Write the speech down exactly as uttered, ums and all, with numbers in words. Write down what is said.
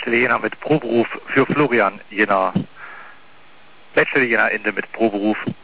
letzte Jena mit Proberuf für Florian Jena. Letzte Jena Ende mit Proberuf.